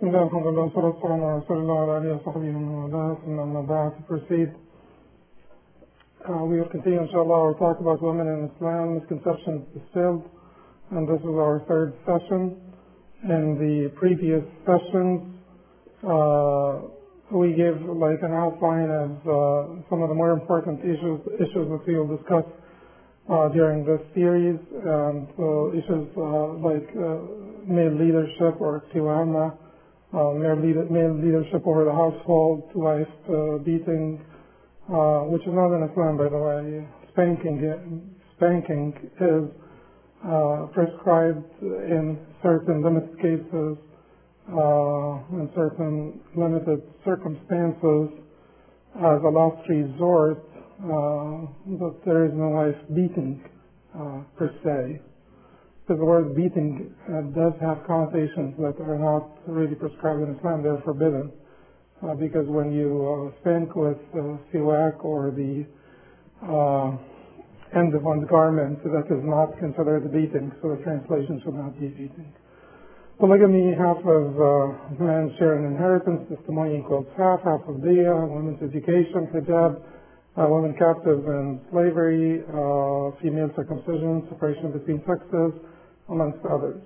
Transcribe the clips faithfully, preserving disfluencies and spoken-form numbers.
بسم الله الحمد لله والصلاة والسلام على رسول الله وعلى آله وصحبه ومن والاه. ثم أما بعد, to proceed, uh, we will continue inshallah our talk about women in Islam, misconceptions distilled, and this is our third session. In the previous sessions, uh, we gave like an outline of uh, some of the more important issues issues that we will discuss uh, during this series, and so issues uh, like uh, male leadership or kiwama, Uh, male, lead, male leadership over the household, wife uh, beating, uh, which is not in Islam, by the way. Spanking, spanking is uh, prescribed in certain limited cases, uh, in certain limited circumstances, as a last resort, uh, but there is no wife beating uh, per se. Because the word beating uh, does have connotations that are not really prescribed in Islam. They're forbidden. Uh, because when you uh, spank with uh, siwak or the uh, end of one's garment, that is not considered beating, so the translation should not be beating. Polygamy, half of uh, men share an inheritance, testimony equals half, half of diya, women's education, hijab, uh, women captive in slavery, uh, female circumcision, separation between sexes, amongst others.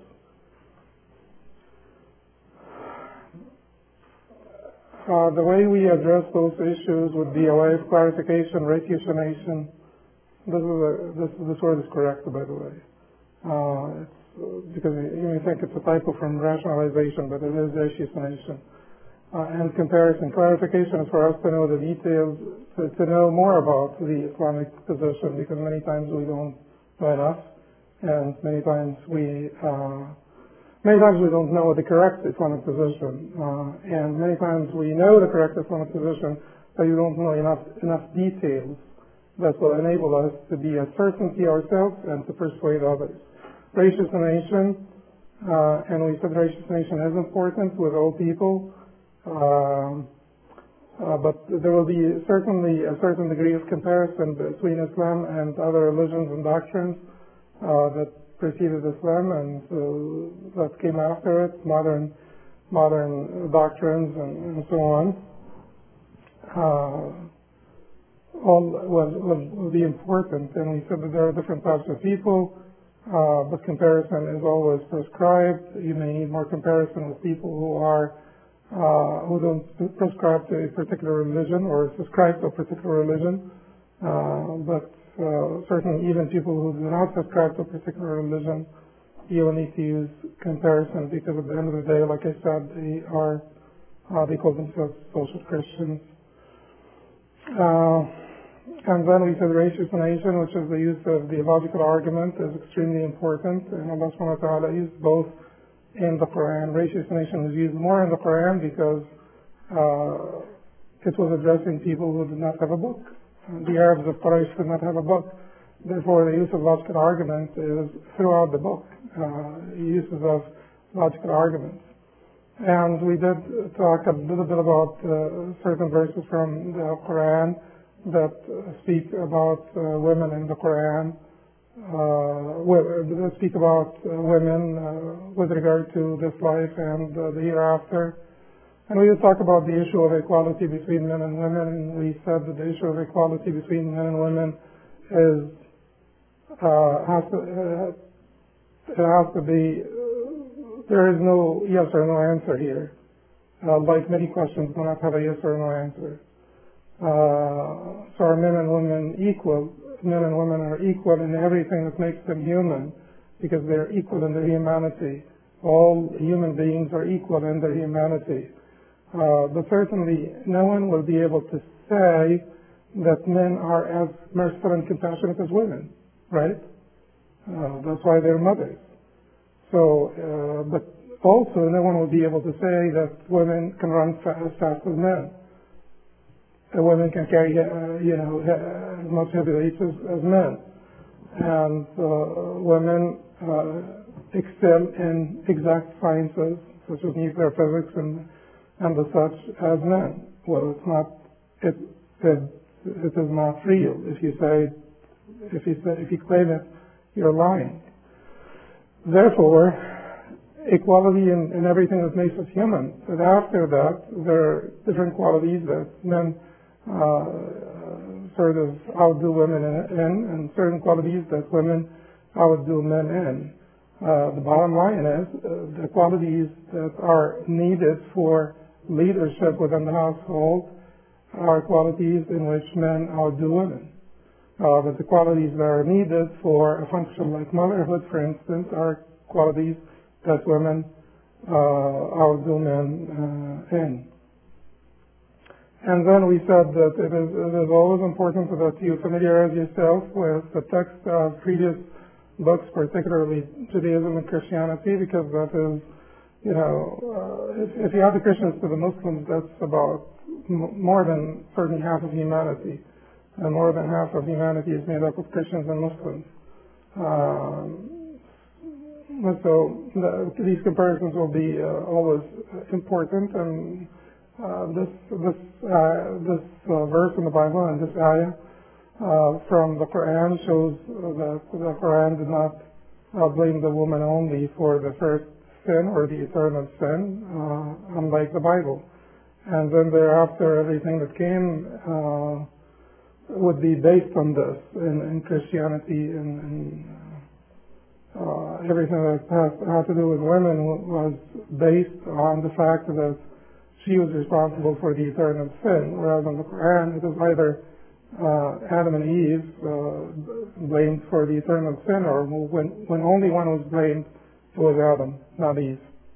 Uh, the way we address those issues would be a way of clarification, ratiocination. This, is a, this, this word is correct, by the way. Uh, it's, uh, because you may think it's a typo from rationalization, but it is ratiocination. Uh, and comparison. Clarification is for us to know the details, to, to know more about the Islamic position, because many times we don't know enough. And many times we, uh, many times we don't know the correct Islamic position, uh, and many times we know the correct Islamic position, but you don't know enough enough details that will enable us to be a certainty ourselves and to persuade others. Ratiocination, uh, and we said ratiocination is important with all people, uh, uh, but there will be certainly a certain degree of comparison between Islam and other religions and doctrines Uh, that preceded Islam and uh, that came after it, modern modern doctrines and, and so on. Uh, all will, will, will be important, and we said that there are different types of people, uh, but comparison is always prescribed. You may need more comparison with people who are uh, who don't prescribe to a particular religion or subscribe to a particular religion, uh, but Uh, certainly even people who do not subscribe to a particular religion, you will need to use comparison, because at the end of the day, like I said, they are, uh, they call themselves social Christians. Uh, and then we said ratiocination, which is the use of the logical argument, is extremely important, and Allah subhanahu wa ta'ala used both in the Quran. Ratiocination is used more in the Quran because uh, it was addressing people who did not have a book. The Arabs of Quraysh did not have a book. Therefore, the use of logical argument is throughout the book, uh, uses of logical arguments. And we did talk a little bit about uh, certain verses from the Quran that speak about uh, women in the Quran, uh, that speak about uh, women uh, with regard to this life and uh, the hereafter. And we will talk about the issue of equality between men and women, and we said that the issue of equality between men and women is uh, has to uh, it has to be uh, there is no yes or no answer here. Uh, like many questions do not have a yes or no answer. Uh, so are men and women equal? Men and women are equal in everything that makes them human, because they are equal in their humanity. All human beings are equal in their humanity. Uh, but certainly no one will be able to say that men are as merciful and compassionate as women, right? Uh, that's why they're mothers. So, uh, but also no one will be able to say that women can run fa- as fast as men. Uh, women can carry, uh, you know, uh, as much heavy weights as, as men. And uh, women uh, excel in exact sciences such as nuclear physics and and as such as men. Well, it's not, it, it, it is not real. If you say, if you say, if you claim it, you're lying. Therefore, equality in, in everything that makes us human. But after that, there are different qualities that men uh, sort of outdo women in, and certain qualities that women outdo men in. Uh, the bottom line is uh, the qualities that are needed for leadership within the household are qualities in which men outdo women. Uh, but the qualities that are needed for a function like motherhood, for instance, are qualities that women uh, outdo men uh, in. And then we said that it is, it is always important that you familiarize yourself with the text of previous books, particularly Judaism and Christianity, because that is, you know, uh, if, if you add the Christians to the Muslims, that's about m- more than certainly half of humanity. And more than half of humanity is made up of Christians and Muslims. Um, so the, these comparisons will be uh, always important, and uh, this this uh, this uh, verse in the Bible and this ayah uh, from the Quran shows that the Quran did not uh, blame the woman only for the first sin or the eternal sin, uh, unlike the Bible. And then thereafter, everything that came uh, would be based on this in, in Christianity, and, and uh, everything that has, had to do with women was based on the fact that she was responsible for the eternal sin, whereas in the Quran it is either uh, Adam and Eve uh, blamed for the eternal sin, or when, when only one was blamed, it was Adam, not Eve.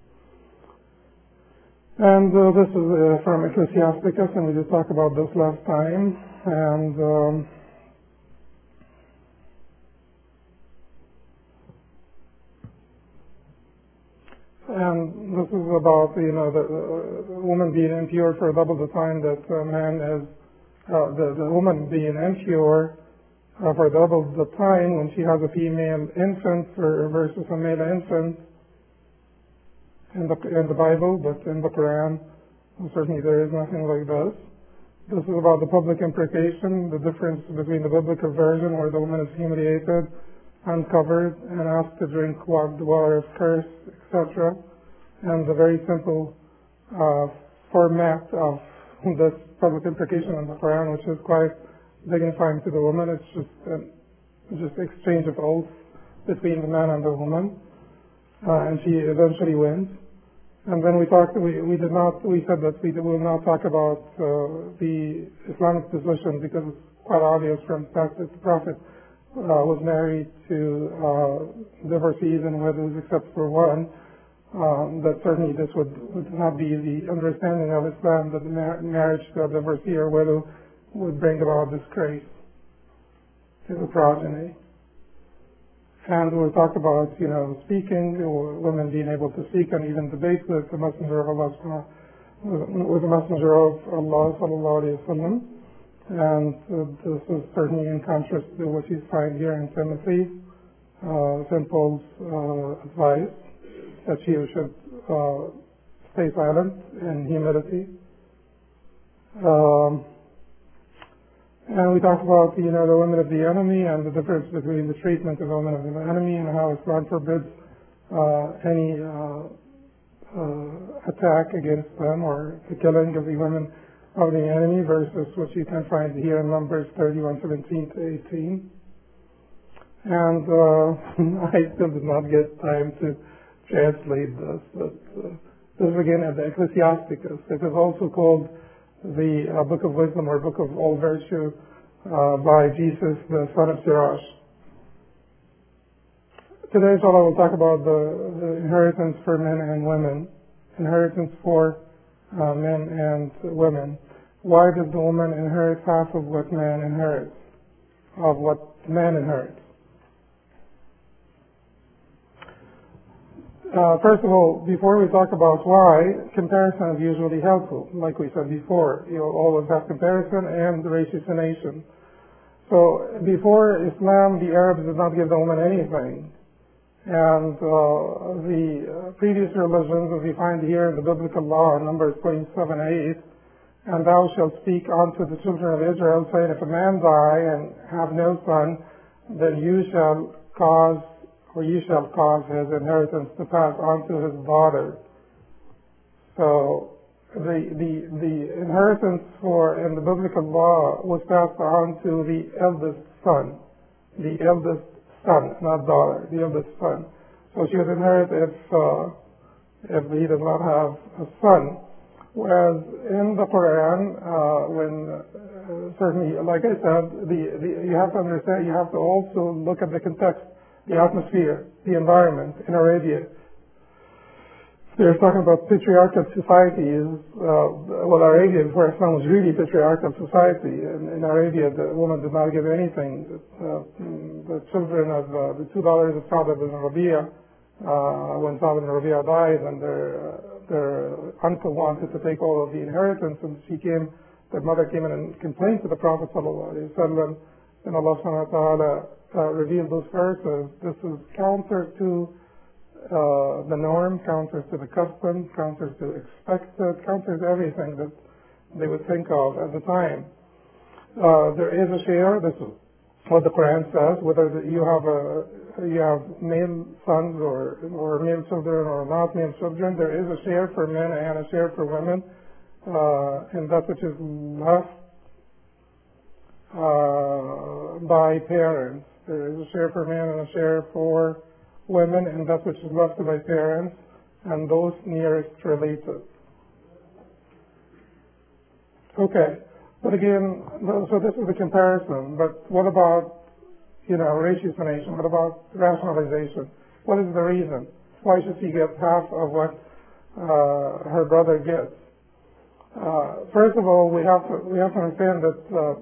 And uh, this is uh, from Ecclesiasticus, and we just talked about this last time. And um, and this is about, you know, the, the woman being impure for double the time that a man is, uh, the, the woman being impure uh, for double the time when she has a female infant for, versus a male infant in the, in the Bible, but in the Quran, certainly there is nothing like this. This is about the public imprecation, the difference between the biblical version where the woman is humiliated, uncovered, and asked to drink water, the water of curse, et cetera, and the very simple uh, format of this public imprecation in the Quran, which is quite dignifying to the woman. It's just uh, just exchange of oaths between the man and the woman, uh, and she eventually wins. And then we talked, we, we did not, we said that we will not talk about uh, the Islamic position because it's quite obvious from the fact that the Prophet uh, was married to uh, divorcees and widows except for one, um, that certainly this would, would not be the understanding of Islam, that the mar- marriage to a divorcee or widow would bring about disgrace to the progeny. And we talked about, you know, speaking, or women being able to speak and even debate with the Messenger of Allah, with the Messenger of Allah, sallallahu alayhi wa sallam. And uh, this is certainly in contrast to what you find here in Timothy, uh, Saint Paul's uh, advice that she should uh, stay silent in humility. Um, And we talked about, you know, the women of the enemy and the difference between the treatment of the women of the enemy and how Islam forbids uh, any uh, uh, attack against them or the killing of the women of the enemy versus what you can find here in Numbers thirty-one, seventeen to eighteen. And uh, I still did not get time to translate this, but uh, this is again at the Ecclesiasticus. It is also called the uh, Book of Wisdom or Book of All Virtue uh, by Jesus, the son of Sirach. Today, inshallah, we'll talk about the, the inheritance for men and women. Inheritance for uh, men and women. Why does the woman inherit half of what man inherits? Of what man inherits? Uh, first of all, before we talk about why, comparison is usually helpful. Like we said before, you'll always have comparison and ratiocination. So before Islam, the Arabs did not give the woman anything. And uh, the uh, previous religions, as we find here in the biblical law, Numbers twenty-seven eight, and thou shalt speak unto the children of Israel, saying, if a man die and have no son, then you shall cause or you shall cause his inheritance to pass on to his daughter. So the, the, the inheritance for, in the biblical law, was passed on to the eldest son. The eldest son, not daughter, the eldest son. So she would inherit if, uh, if he does not have a son. Whereas in the Quran, uh, when uh, certainly, like I said, the, the, you have to understand, you have to also look at the context, the atmosphere, the environment in Arabia. They're talking about patriarchal societies. Uh, well, Arabia, before Islam, was really patriarchal society. In, in Arabia, the woman did not give anything. Uh, the children of uh, the two daughters of Sa'd ibn Rabi'a, uh, when Sa'd ibn Rabi'a died, and their uh, their uncle wanted to take all of the inheritance, and she came, their mother came in and complained to the Prophet sallallahu alaihi wasallam, and Allah subhanahu wa ta'ala uh, revealed those verses. This is counter to Uh, the norm, counters to the custom, counters to expected, counters everything that they would think of at the time. Uh, there is a share. This is what the Quran says. Whether you have a you have male sons or or male children or not male children, there is a share for men and a share for women, uh, and that which is left uh, by parents. There is a share for men and a share for women, and that which is left by parents and those nearest related. Okay, but again, so this is the comparison, but what about, you know, ratiocination? What about rationalization? What is the reason? Why should she get half of what uh, her brother gets? Uh, first of all, we have to, we have to understand that uh,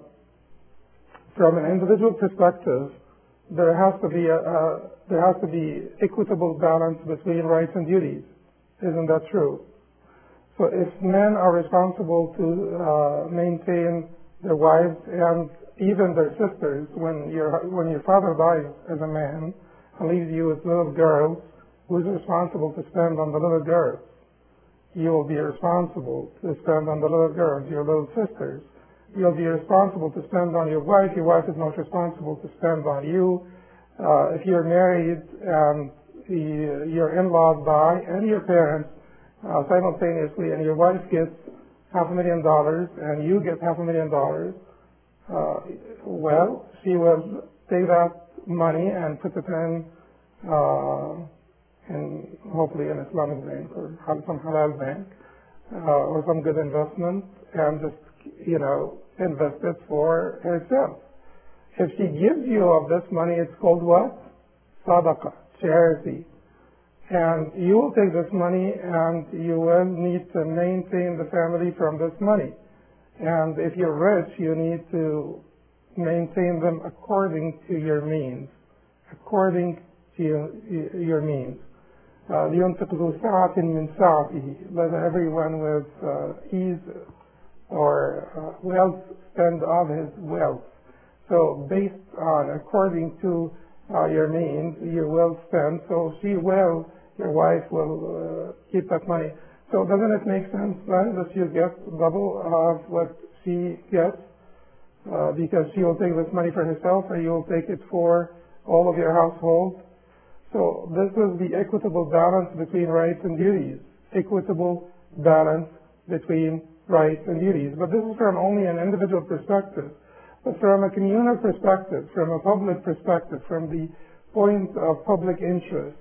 from an individual perspective, there has to be a, a there has to be equitable balance between rights and duties. Isn't that true? So if men are responsible to uh, maintain their wives and even their sisters, when your when your father dies as a man and leaves you with little girls, who's responsible to spend on the little girls? You will be responsible to spend on the little girls, your little sisters. You'll be responsible to spend on your wife. Your wife is not responsible to spend on you. Uh, if you're married and the, your in-laws die and your parents uh, simultaneously, and your wife gets half a million dollars and you get half a million dollars, uh, well, she will take that money and put it in, uh, in hopefully an Islamic bank or some halal bank uh, or some good investment, and just, you know, invest it for herself. If she gives you of this money, it's called what? Sadaqah, charity. And you will take this money and you will need to maintain the family from this money. And if you're rich, you need to maintain them according to your means. According to your, your means. لِيُنْفِقْ ذُو سَعَةٍ مِّن سَعَتِهِ. Let everyone with uh, ease or uh, wealth spend of his wealth. So based on, according to uh, your means, you will spend. So she will, your wife will uh, keep that money. So doesn't it make sense then that you get double of what she gets? Uh, because she will take this money for herself and you will take it for all of your household. So this is the equitable balance between rights and duties. Equitable balance between rights and duties. But this is from only an individual perspective. But from a communal perspective, from a public perspective, from the point of public interest.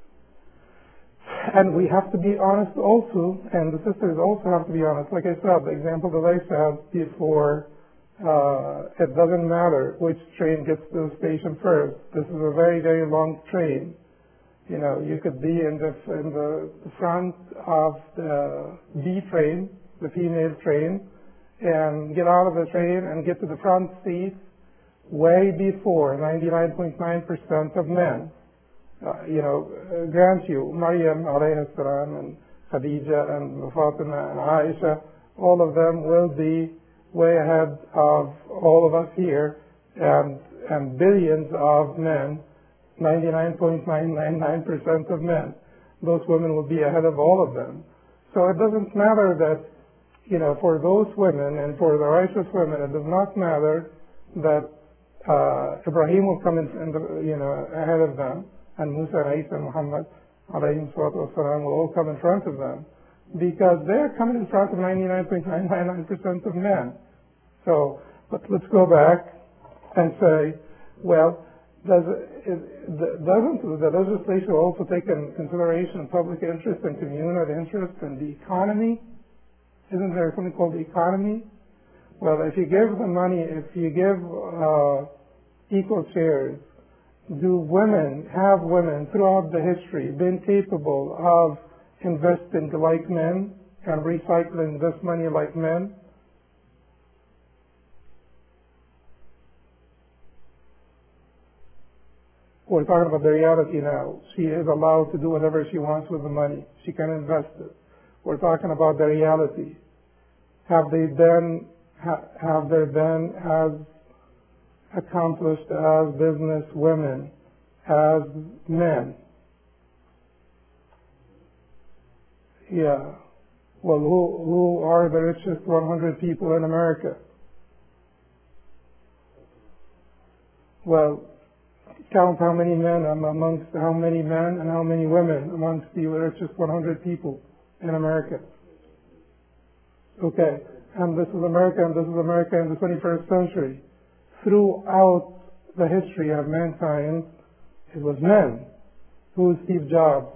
And we have to be honest also, and the sisters also have to be honest. Like I said, the example that I said before, uh, it doesn't matter which train gets to the station first. This is a very, very long train. You know, you could be in the, in the front of the B train, the female train, and get out of the train and get to the front seat way before ninety-nine point nine percent of men. Uh, you know, uh, grant you, Maryam alayhi salam and Khadija and Fatima and Aisha, all of them will be way ahead of all of us here, and, and billions of men, ninety-nine point nine nine nine percent of men. Those women will be ahead of all of them. So it doesn't matter that, you know, for those women and for the righteous women, it does not matter that uh, Ibrahim will come in, in the, you know, ahead of them, and Musa and Isa and Muhammad alayhim salatu wasalam will all come in front of them, because they're coming in front of ninety-nine point nine nine nine percent of men. So, but let's go back and say, well, does it, doesn't the legislature also take in consideration public interest and communal interest and the economy? Isn't there something called the economy? Well, if you give the money, if you give uh, equal shares, do women, have women throughout the history been capable of investing like men and recycling this money like men? We're talking about the reality now. She is allowed to do whatever she wants with the money. She can invest it. We're talking about the reality. Have they been, ha, have they been as accomplished as business women, as men? Yeah. Well, who, who are the richest one hundred people in America? Well, count how many men amongst how many men and how many women amongst the richest one hundred people in America. Okay, and this is America, and this is America in the twenty-first century. Throughout the history of mankind, it was men. Who's Steve Jobs?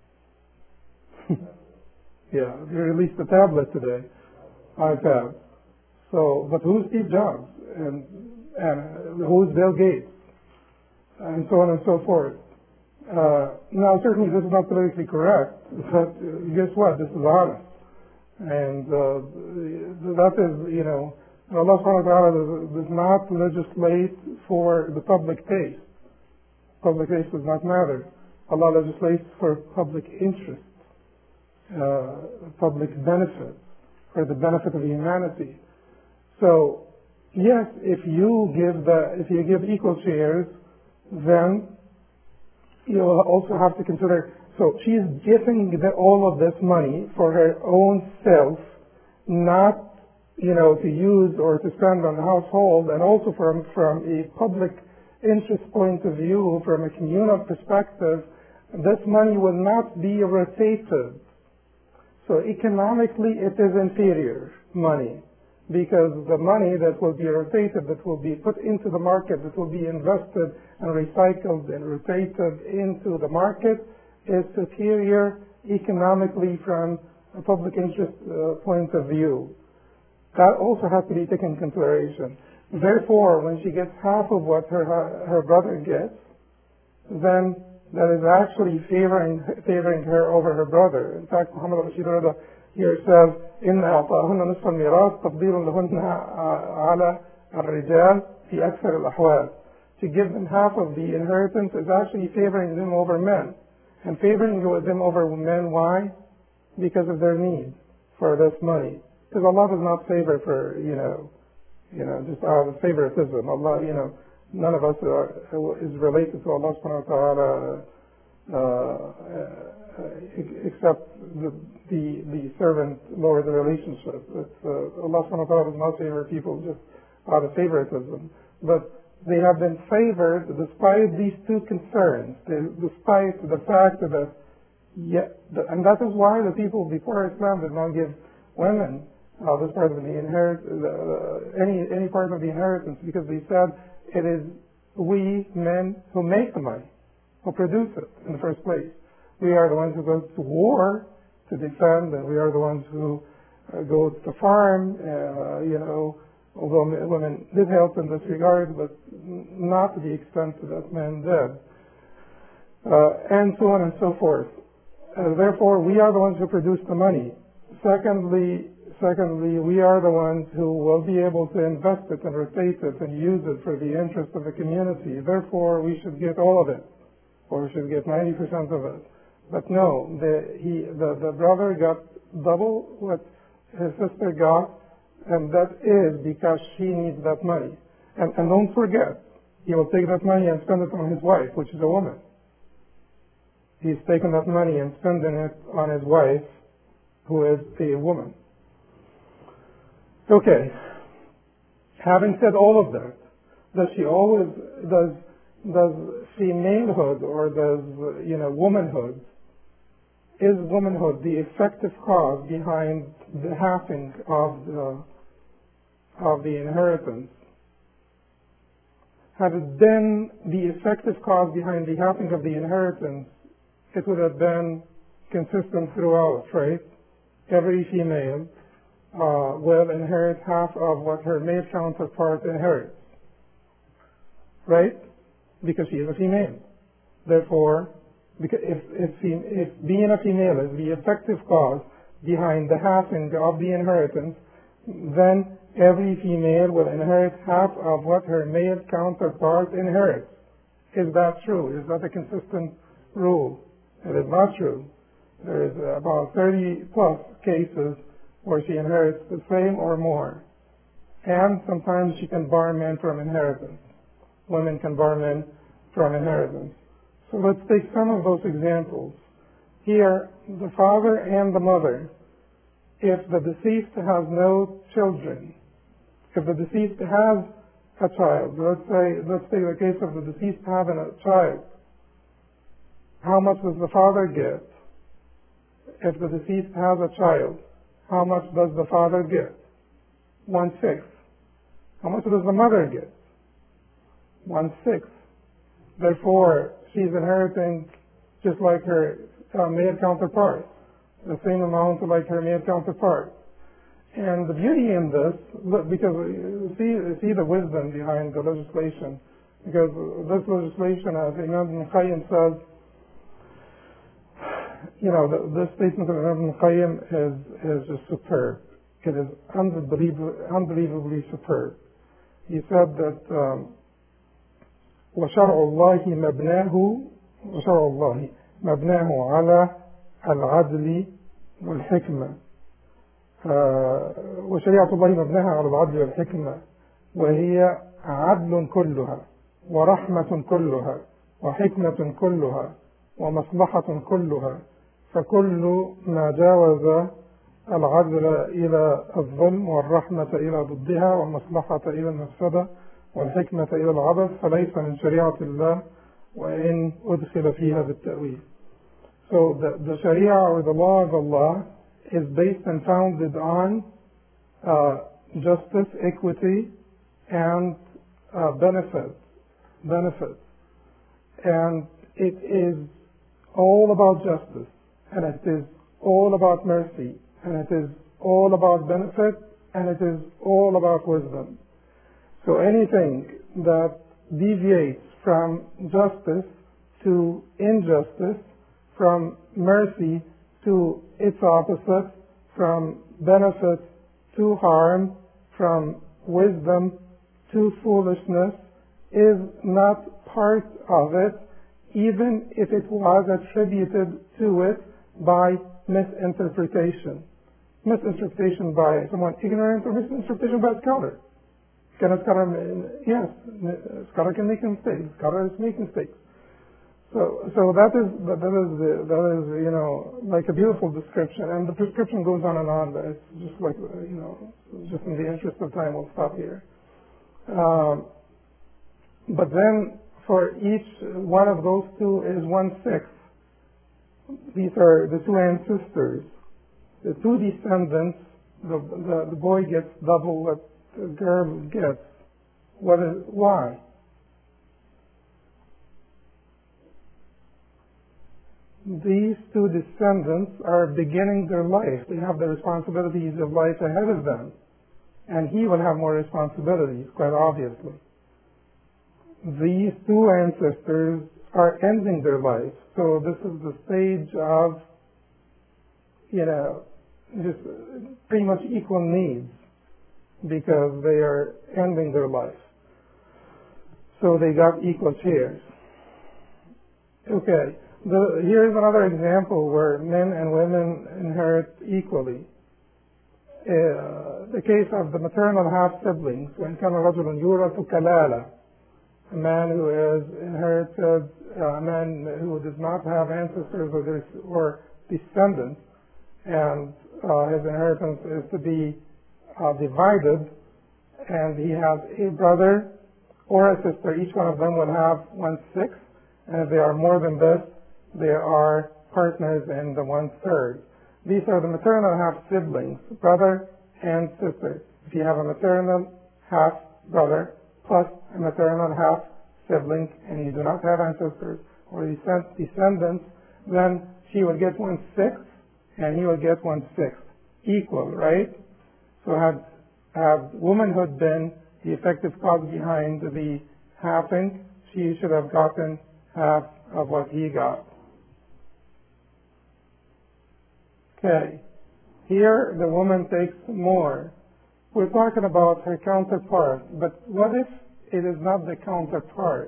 Yeah, they released a tablet today, iPad. So, but who's Steve Jobs? And, and who's Bill Gates? And so on and so forth. Uh, now, certainly this is not politically correct, but uh, guess what? This is honest. And uh, that is, you know, Allah subhanahu wa ta'ala does, does not legislate for the public taste. Public taste does not matter. Allah legislates for public interest, uh, public benefit, for the benefit of humanity. So, yes, if you give the, if you give equal shares, then you will also have to consider, so she's giving the, all of this money for her own self, not, you know, to use or to spend on the household, and also from, from a public interest point of view, from a communal perspective, this money will not be rotated. So economically it is inferior money, because the money that will be rotated, that will be put into the market, that will be invested and recycled and rotated into the market is superior economically from a public interest uh, point of view. That also has to be taken into consideration. Therefore, when she gets half of what her, her brother gets, then that is actually favoring, favoring her over her brother. In fact, Muhammad Rashid Rada here says, إن أعطاهن نصف الميراث تفضيل لهن على الرجال في أكثر الأحوال. To give them half of the inheritance is actually favoring them over men. And favoring them over men, why? Because of their need for this money. Because Allah does not favor for, you know, you know, just out of favoritism. Allah, you know, none of us are, is related to Allah subhanahu wa ta'ala uh, except the, the, the servant lower the relationship. It's, uh, Allah subhanahu wa ta'ala does not favor people just out of favoritism. But they have been favored despite these two concerns, despite the fact that, yeah, and that is why the people before Islam did not give women uh, this part of the inherit, uh, any any part of the inheritance, because they said it is we men who make the money, who produce it in the first place. We are the ones who go to war to defend, and we are the ones who uh, go to farm, uh, you know. Although women did help in this regard, but not to the extent that men did. Uh, and so on and so forth. Uh, therefore, we are the ones who produce the money. Secondly, secondly, we are the ones who will be able to invest it and rotate it and use it for the interest of the community. Therefore, we should get all of it, or we should get ninety percent of it. But no, the, he, the, the brother got double what his sister got, and that is because she needs that money. And, and don't forget, he will take that money and spend it on his wife, which is a woman. He's taking that money and spending it on his wife, who is a woman. Okay. Having said all of that, does she always, does, does femalehood or does, you know, womanhood, is womanhood the effective cause behind the halving of the, of the inheritance? Had it been the effective cause behind the halving of the inheritance, it would have been consistent throughout, right? Every female uh, will inherit half of what her male counterpart inherits, right? Because she is a female. Therefore, because if, if, if being a female is the effective cause behind the halving of the inheritance, then every female will inherit half of what her male counterpart inherits. Is that true? Is that a consistent rule? It is not true. There is about thirty plus cases where she inherits the same or more. And sometimes she can bar men from inheritance. Women can bar men from inheritance. So let's take some of those examples. Here, the father and the mother, if the deceased has no children, if the deceased has a child, let's say, let's take the case of the deceased having a child, how much does the father get? If the deceased has a child, how much does the father get? One-sixth. How much does the mother get? One-sixth. Therefore, she's inheriting just like her uh, male counterpart, the same amount like her male counterpart. And the beauty in this, because you see, you see the wisdom behind the legislation, because this legislation, as Imam Ibn Qayyim says, you know, the, this statement of Imam Ibn Qayyim is, is just superb. It is unbelievably, unbelievably superb. He said that um, وشرع الله مبناه وشرع الله مبناه على العدل والحكمة وشريعة الله مبناها على العدل والحكمة وهي عدل كلها ورحمة كلها وحكمة كلها ومصلحة كلها فكل ما جاوز العدل إلى الظلم والرحمة إلى ضدها والمصلحة إلى المفسدة والحكمة إلى العبث فليس من شريعة الله وإن أدخل فيها بالتأويل. So the, the Sharia or the law of Allah is based and founded on uh, justice, equity, and uh, benefit, benefit. And it is all about justice, and it is all about mercy, and it is all about benefit, and it is all about wisdom. So anything that deviates from justice to injustice, from mercy to its opposite, from benefit to harm, from wisdom to foolishness, is not part of it, even if it was attributed to it by misinterpretation. Misinterpretation by someone ignorant or misinterpretation by a scholar. Can a scholar, yes, a scholar can make mistakes. Scholars make mistakes. So, so that is that is that is you know like a beautiful description, and the description goes on and on. But it's just like you know, just in the interest of time, we'll stop here. Um, but then, for each one of those two is one sixth. These are the two ancestors. The two descendants. The the, the boy gets double what the girl gets. What is why? These two descendants are beginning their life. They have the responsibilities of life ahead of them. And he will have more responsibilities, quite obviously. These two ancestors are ending their life. So this is the stage of, you know, just pretty much equal needs because they are ending their life. So they got equal shares. Okay. The, here's another example where men and women inherit equally. Uh, the case of the maternal half-siblings, when كان رجل يورث كلالة, a man who is inherited, uh, a man who does not have ancestors or, or descendants, and uh, his inheritance is to be uh, divided, and he has a brother or a sister, each one of them will have one-sixth, and if they are more than this, they are partners in the one-third. These are the maternal half-siblings, brother and sister. If you have a maternal half-brother plus a maternal half-sibling, and you do not have ancestors or descendants, then she will get one-sixth, and he will get one-sixth. Equal, right? So had, had womanhood been the effective cause behind the halving, she should have gotten half of what he got. Okay. Here, the woman takes more. We're talking about her counterpart, but what if it is not the counterpart?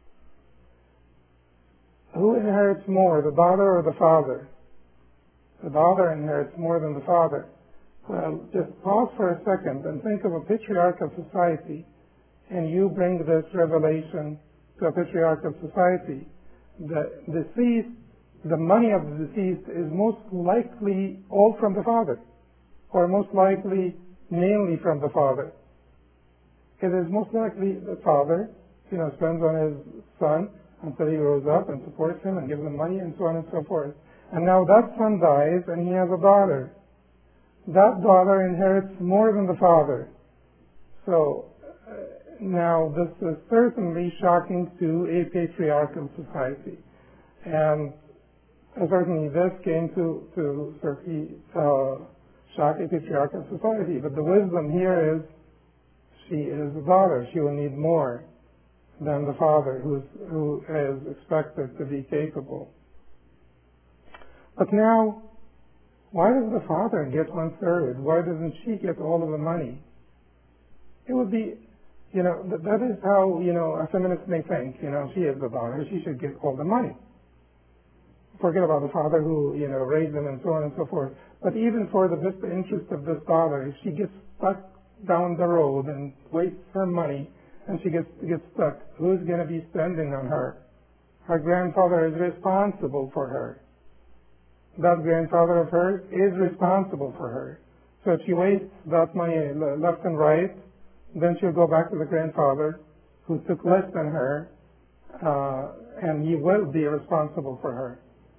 Who inherits more, the daughter or the father? The daughter inherits more than the father. Well, just pause for a second and think of a patriarchal society, and you bring this revelation to a patriarchal society. The deceased, the money of the deceased is most likely all from the father, or most likely mainly from the father. It is most likely the father, you know, spends on his son until he grows up and supports him and gives him money and so on and so forth. And now that son dies and he has a daughter. That daughter inherits more than the father. So uh, now this is certainly shocking to a patriarchal society. And uh, certainly this came to, to certainly uh, shock a patriarchal society. But the wisdom here is she is the daughter. She will need more than the father who's, who is expected to be capable. But now, why does the father get one-third? Why doesn't she get all of the money? It would be, you know, th- that is how, you know, a feminist may think. You know, she is the daughter. She should get all the money. Forget about the father who, you know, raised them and so on and so forth. But even for the best interest of this daughter, if she gets stuck down the road and wastes her money and she gets, gets stuck, who's going to be spending on her? Her grandfather is responsible for her. That grandfather of hers is responsible for her. So if she wastes that money left and right, then she'll go back to the grandfather who took less than her, uh, and he will be responsible for her.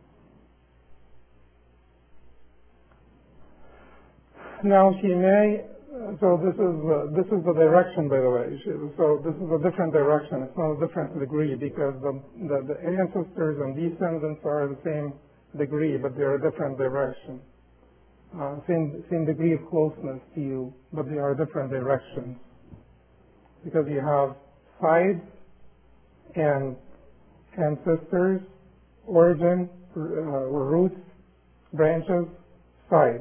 Now she may, so this is uh, this is the direction, by the way. She, so this is a different direction. It's not a different degree because the, the, the ancestors and descendants are the same degree, but they're a different direction. Uh, same, same degree of closeness to you, but they are different directions. Because you have sides and ancestors, origin, uh, roots, branches, sides.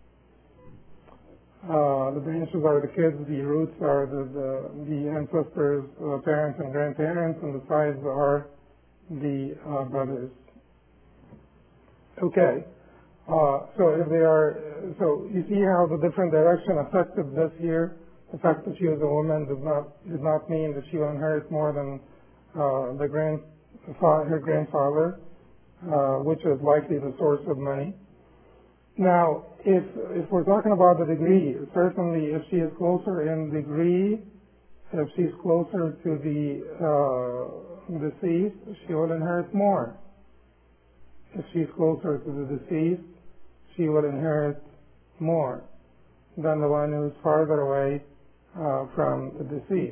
Uh, the branches are the kids, the roots are the, the, the ancestors, uh, parents and grandparents, and the sides are the uh, brothers. Okay, uh, so if they are, so you see how the different direction affected this here. The fact that she was a woman did not did not mean that she will inherit more than uh, the grand her grandfather, uh, which is likely the source of money. Now, if if we're talking about the degree, certainly if she is closer in degree, if she's closer to the uh, deceased, she will inherit more. If she's closer to the deceased, she will inherit more than the one who's farther away uh, from the deceased.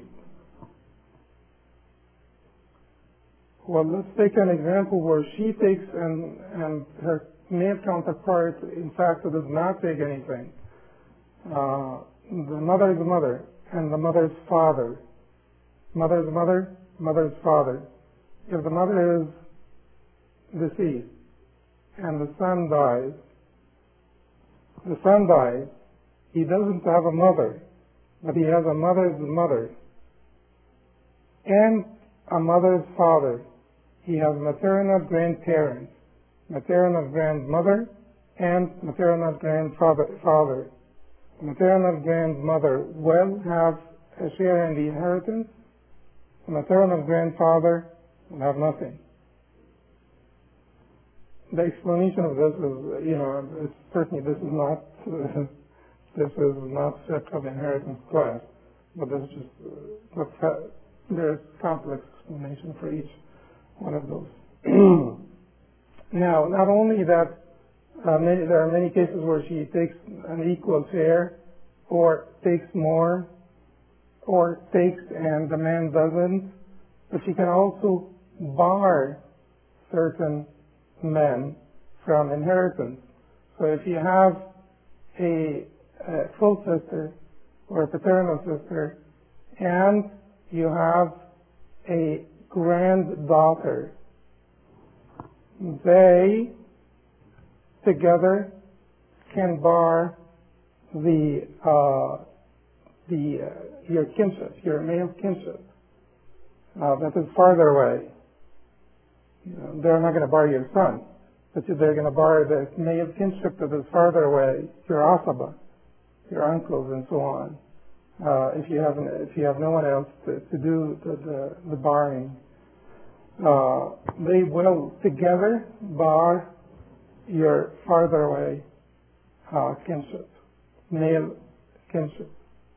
Well, let's take an example where she takes and, and her male counterpart, in fact, does not take anything. Uh, the mother is the mother, and the mother's father. Mother is mother, mother's father. If the mother is deceased, and the son dies, the son dies, he doesn't have a mother, but he has a mother's mother and a mother's father. He has maternal grandparents, maternal grandmother, and maternal grandfather. Father. Maternal grandmother will have a share in the inheritance. The maternal grandfather will have nothing. The explanation of this is, you know, it's certainly this is not uh, this is not set of inheritance class, but this is just uh, what's ha- there's complex explanation for each one of those. Now, not only that, uh, many, there are many cases where she takes an equal share, or takes more, or takes and the man doesn't, but she can also bar certain men from inheritance. So if you have a, a full sister or a paternal sister, and you have a granddaughter, they together can bar the uh, the uh, your kinship, your male kinship uh, that is farther away. You know, they're not going to bar your son, but they're going to bar the male kinship that is farther away, your asaba, your uncles, and so on. Uh, if you have if you have no one else to, to do the the, the barring, uh, they will together bar your farther away uh, kinship, male kinship.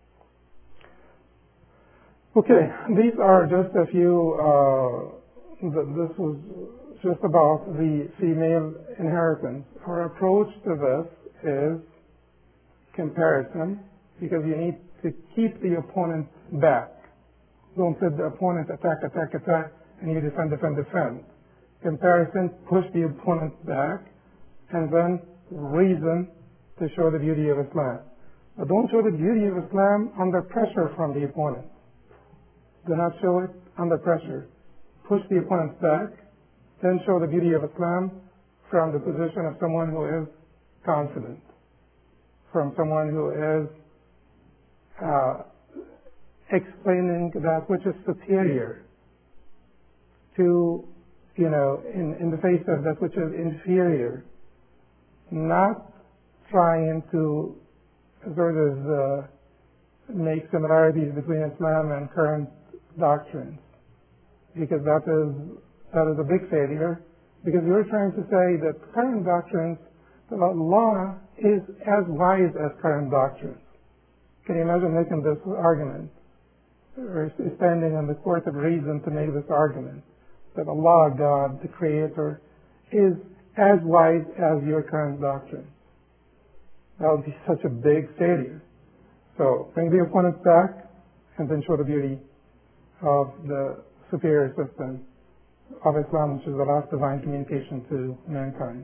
Okay, these are just a few. Uh, th- this was just about the female inheritance. Our approach to this is comparison, because you need to keep the opponent back. Don't let the opponent attack, attack, attack, and you defend, defend, defend. Comparison, push the opponent back, and then reason to show the beauty of Islam. But don't show the beauty of Islam under pressure from the opponent. Do not show it under pressure. Push the opponent back, then show the beauty of Islam from the position of someone who is confident, from someone who is uh, explaining that which is superior to, you know, in, in the face of that which is inferior, not trying to sort of uh, make similarities between Islam and current doctrines, because that is that is a big failure, because you're trying to say that current doctrines, that Allah is as wise as current doctrines. Can you imagine making this argument, or standing in the court of reason to make this argument, that Allah, God, the Creator, is as wise as your current doctrine? That would be such a big failure. So bring the opponent back, and then show the beauty of the superior system of Islam, which is the last divine communication to mankind.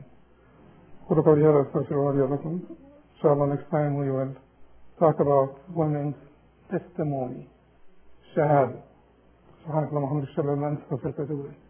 Inshallah, next time we will talk about women's testimony, shahada. سبحانك اللهم وبحمدك اشهد ان لا اله الا انت استغفرك واتوب اليك.